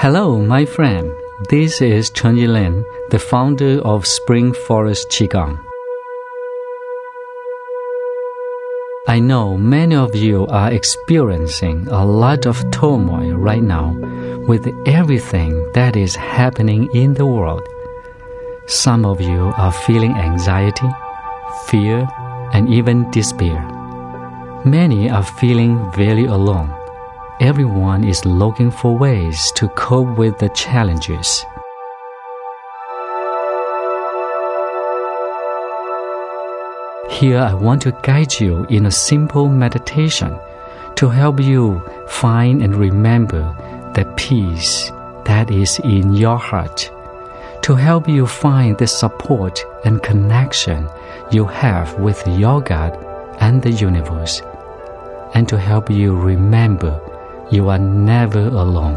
Hello, my friend. This is Chen Yilin, the founder of Spring Forest Qigong. I know many of you are experiencing a lot of turmoil right now with everything that is happening in the world. Some of you are feeling anxiety, fear, and even despair. Many are feeling very alone. Everyone is looking for ways to cope with the challenges. Here I want to guide you in a simple meditation to help you find and remember the peace that is in your heart, to help you find the support and connection you have with your God and the universe, and to help you remember you are never alone.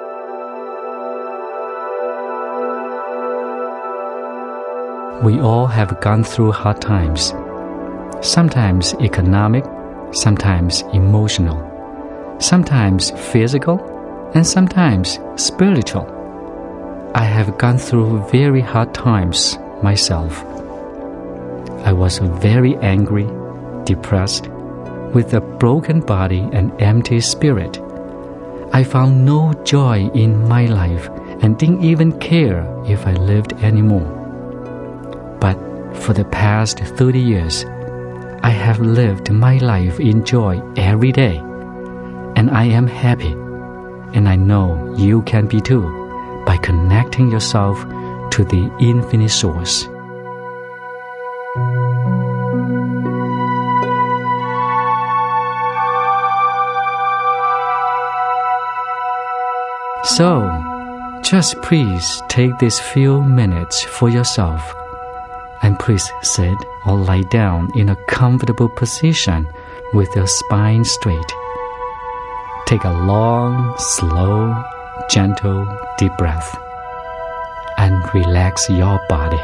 We all have gone through hard times, sometimes economic, sometimes emotional, sometimes physical, and sometimes spiritual. I have gone through very hard times myself. I was very angry, depressed, with a broken body and empty spirit. I found no joy in my life and didn't even care if I lived anymore. But for the past 30 years, I have lived my life in joy every day, and I am happy, and I know you can be too by connecting yourself to the infinite source. So, just please take these few minutes for yourself, and please sit or lie down in a comfortable position with your spine straight. Take a long, slow, gentle, deep breath, and relax your body.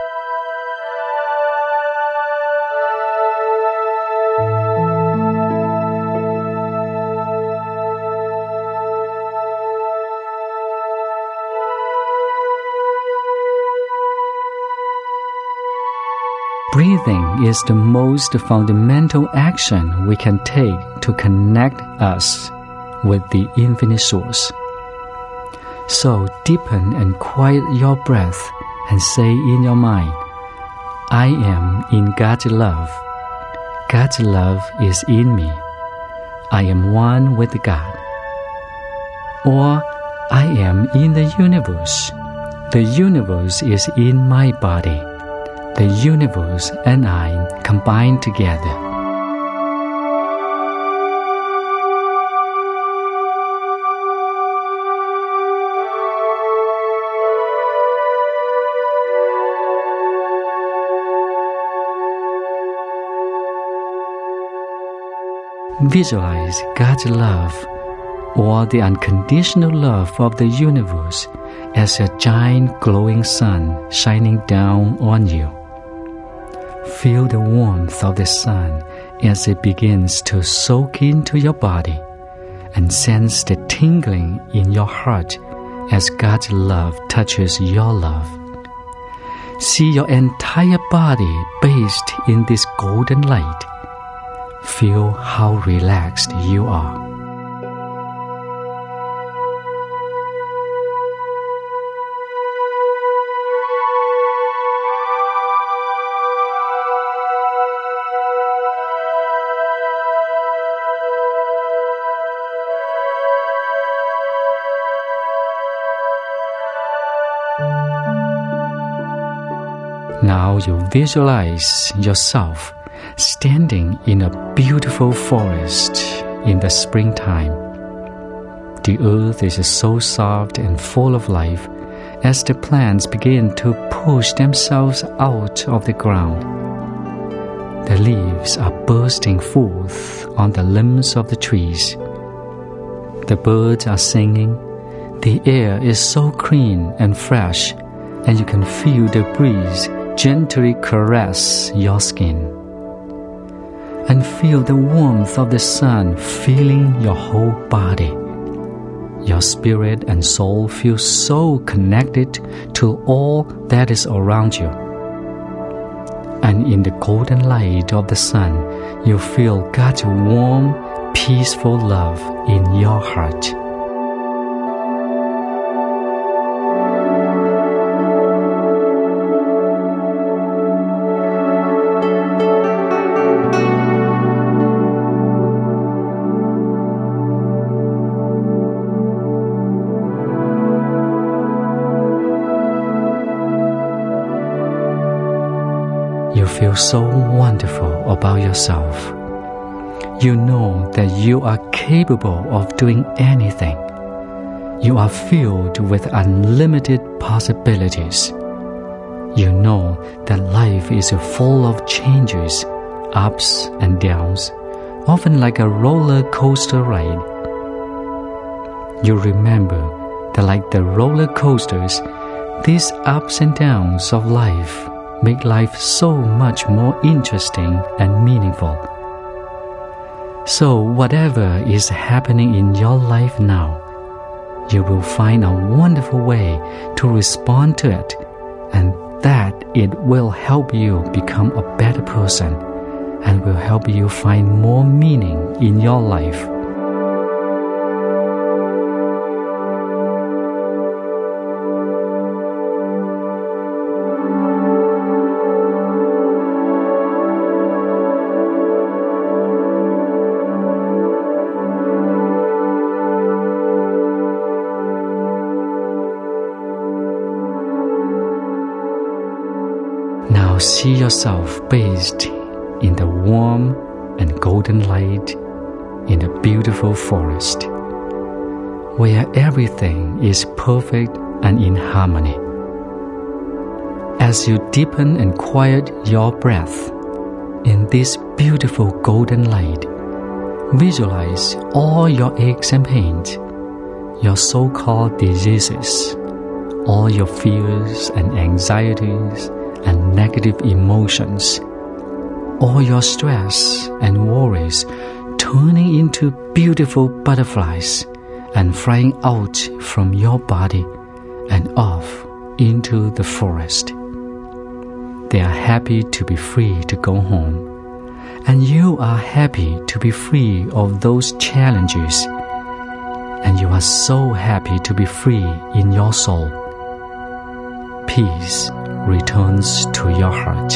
Breathing is the most fundamental action we can take to connect us with the infinite source. So deepen and quiet your breath and say in your mind, I am in God's love. God's love is in me. I am one with God. Or I am in the universe. The universe is in my body. The universe and I combine together. Visualize God's love, or the unconditional love of the universe, as a giant glowing sun shining down on you. Feel the warmth of the sun as it begins to soak into your body, and sense the tingling in your heart as God's love touches your love. See your entire body bathed in this golden light. Feel how relaxed you are. Now you visualize yourself standing in a beautiful forest in the springtime. The earth is so soft and full of life as the plants begin to push themselves out of the ground. The leaves are bursting forth on the limbs of the trees. The birds are singing. The air is so clean and fresh, and you can feel the breeze gently caress your skin. And feel the warmth of the sun filling your whole body. Your spirit and soul feel so connected to all that is around you. And in the golden light of the sun, you feel God's warm, peaceful love in your heart. You feel so wonderful about yourself. You know that you are capable of doing anything. You are filled with unlimited possibilities. You know that life is full of changes, ups and downs, often like a roller coaster ride. You remember that like the roller coasters, these ups and downs of life make life so much more interesting and meaningful. So whatever is happening in your life now, you will find a wonderful way to respond to it, and that it will help you become a better person and will help you find more meaning in your life. Now see yourself bathed in the warm and golden light in a beautiful forest, where everything is perfect and in harmony. As you deepen and quiet your breath in this beautiful golden light, visualize all your aches and pains, your so-called diseases, all your fears and anxieties and negative emotions, all your stress and worries turning into beautiful butterflies and flying out from your body and off into the forest. They are happy to be free to go home, and you are happy to be free of those challenges, and you are so happy to be free in your soul. Peace returns to your heart.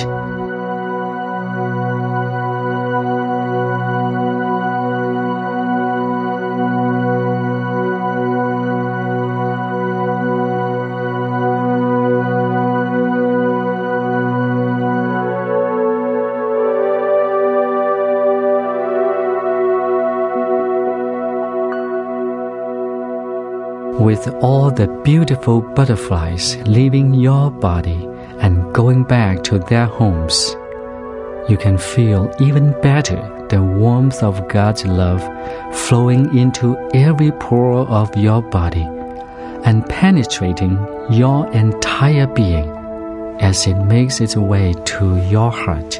With all the beautiful butterflies leaving your body and going back to their homes, you can feel even better the warmth of God's love flowing into every pore of your body and penetrating your entire being as it makes its way to your heart.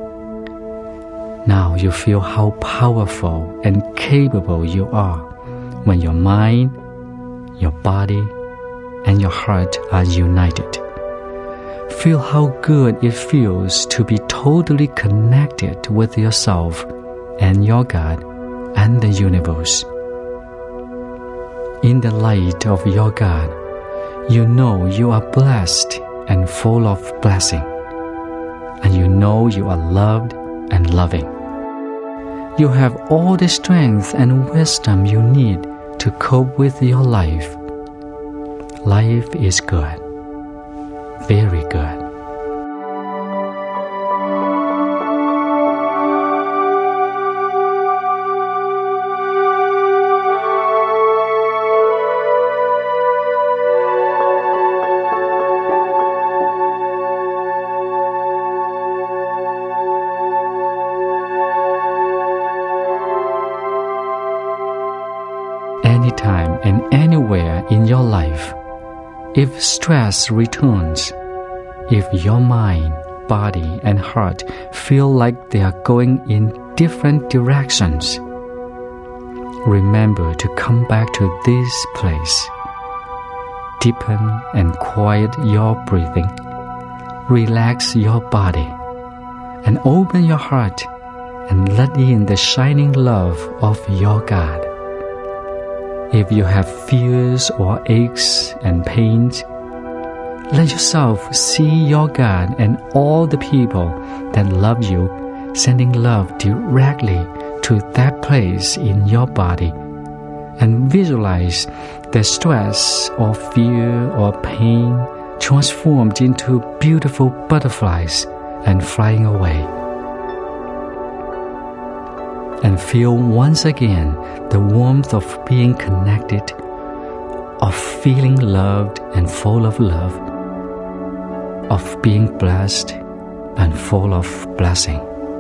Now you feel how powerful and capable you are when your mind, your body, and your heart are united. Feel how good it feels to be totally connected with yourself and your God and the universe. In the light of your God, you know you are blessed and full of blessing, and you know you are loved and loving. You have all the strength and wisdom you need to cope with your life. Life is good, very good. Anytime and anywhere in your life, if stress returns, if your mind, body, and heart feel like they are going in different directions, remember to come back to this place. Deepen and quiet your breathing. Relax your body and open your heart and let in the shining love of your God. If you have fears or aches and pains, let yourself see your God and all the people that love you sending love directly to that place in your body, and visualize the stress or fear or pain transformed into beautiful butterflies and flying away. And feel once again the warmth of being connected, of feeling loved and full of love, of being blessed and full of blessing.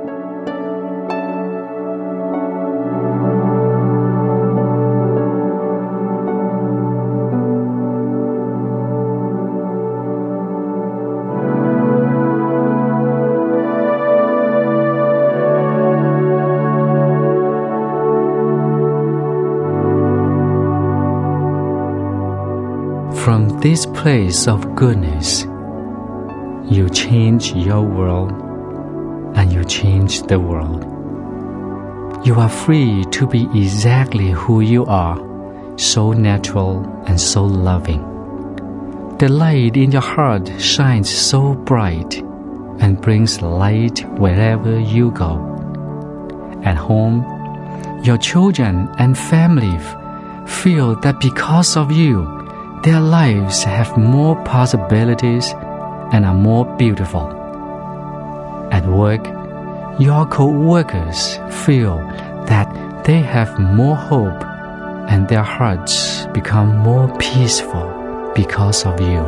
From this place of goodness, you change your world and you change the world. You are free to be exactly who you are, so natural and so loving. The light in your heart shines so bright and brings light wherever you go. At home, your children and family feel that because of you, their lives have more possibilities and are more beautiful. At work, your co-workers feel that they have more hope and their hearts become more peaceful because of you.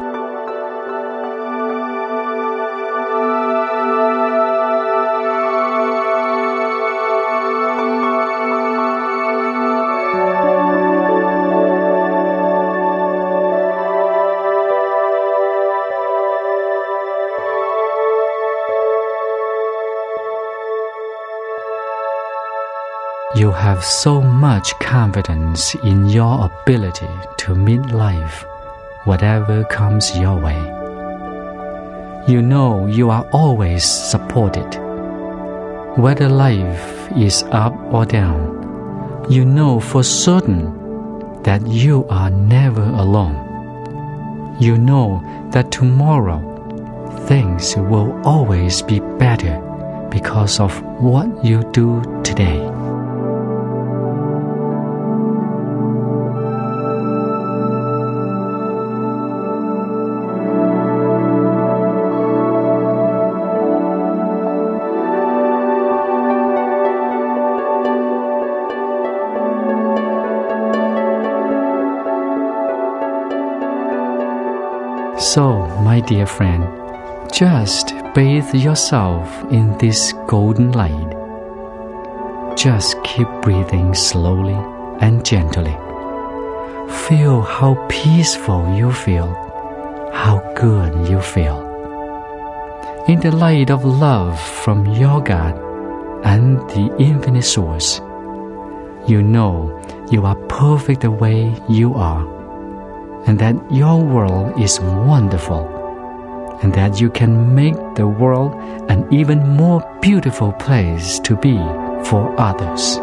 You have so much confidence in your ability to meet life, whatever comes your way. You know you are always supported. Whether life is up or down, you know for certain that you are never alone. You know that tomorrow things will always be better because of what you do today. So, my dear friend, just bathe yourself in this golden light. Just keep breathing slowly and gently. Feel how peaceful you feel, how good you feel. In the light of love from your God and the infinite source, you know you are perfect the way you are, and that your world is wonderful, and that you can make the world an even more beautiful place to be for others.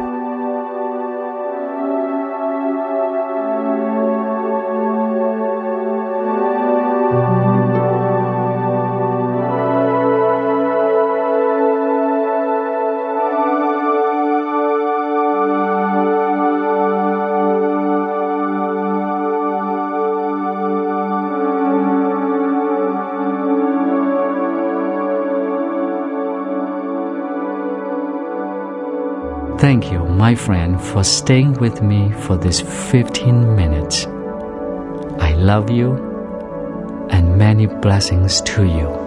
Thank you, my friend, for staying with me for this 15 minutes. I love you, and many blessings to you.